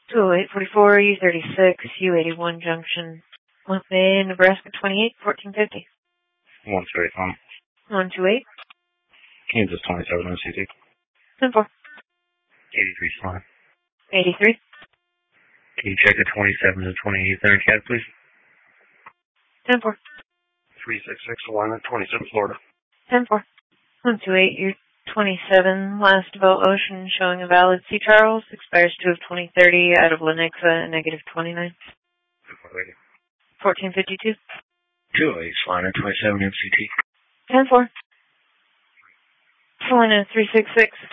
20844, U36, U81 Junction, North Bay, Nebraska 28, 1450. 128 phone. 128. Kansas 27 MCT. 10-4. 83 fine. 83. Can you check the 27 to 28 there in CAD, please? 10-4. 366 alignment, 27 Florida. 10-4. 128, you're 27, last about Ocean, showing a valid Sea Charles, expires 2 of 2030, out of Lenexa, negative 29. 1452. 208 Salina 27 MCT. 10-4. Salina 366.